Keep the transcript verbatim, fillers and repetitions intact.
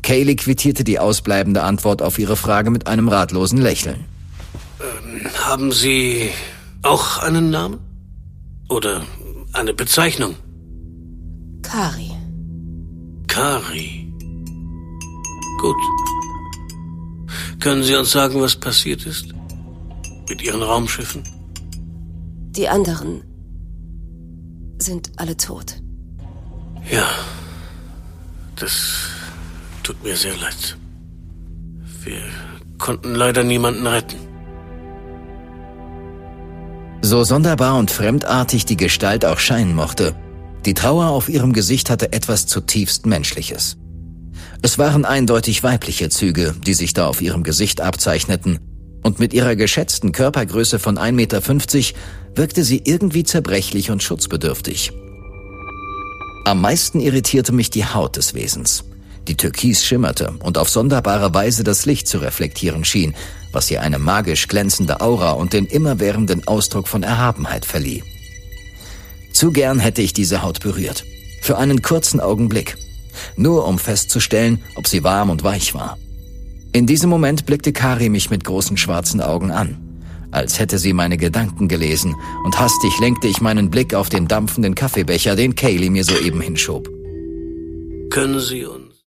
Kaylee quittierte die ausbleibende Antwort auf ihre Frage mit einem ratlosen Lächeln. Ähm, haben Sie auch einen Namen? Oder eine Bezeichnung? Kari. Kari. Gut. Können Sie uns sagen, was passiert ist? Mit Ihren Raumschiffen? Die anderen sind alle tot. Ja, das tut mir sehr leid. Wir konnten leider niemanden retten. So sonderbar und fremdartig die Gestalt auch scheinen mochte, die Trauer auf ihrem Gesicht hatte etwas zutiefst Menschliches. Es waren eindeutig weibliche Züge, die sich da auf ihrem Gesicht abzeichneten, und mit ihrer geschätzten Körpergröße von ein Meter fünfzig wirkte sie irgendwie zerbrechlich und schutzbedürftig. Am meisten irritierte mich die Haut des Wesens, die türkis schimmerte und auf sonderbare Weise das Licht zu reflektieren schien, was ihr eine magisch glänzende Aura und den immerwährenden Ausdruck von Erhabenheit verlieh. Zu gern hätte ich diese Haut berührt, für einen kurzen Augenblick, nur um festzustellen, ob sie warm und weich war. In diesem Moment blickte Kari mich mit großen schwarzen Augen an, als hätte sie meine Gedanken gelesen, und hastig lenkte ich meinen Blick auf den dampfenden Kaffeebecher, den Kaylee mir soeben hinschob. Können Sie uns